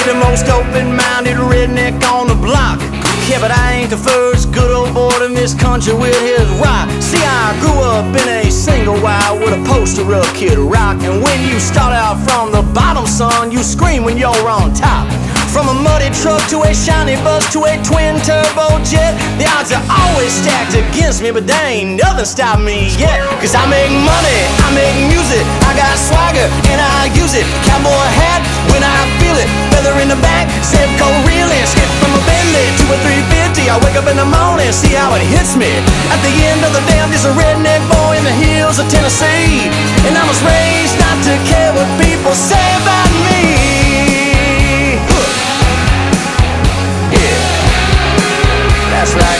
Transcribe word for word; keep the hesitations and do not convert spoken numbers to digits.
the most open-minded redneck on the block. Yeah, but I ain't the first good old boy in this country with his rock. See, I grew up in a single wide with a poster of Kid Rock. And when you start out from the bottom, son, you scream when you're on top. From a muddy truck to a shiny bus to a twin turbo jet, the odds are always stacked against me, but they ain't nothing stopped me yet. Cause I make money, I make music, I got swagger and I use it. Cowboy hat when I feel it, feather in the back, Zebco reeling. Skip from a Bentley to a three fifty, I wake up in the morning, see how it hits me. At the end of the day, I'm just a redneck boy in the hills of Tennessee. And I was raised not to care what people say about me. That's right.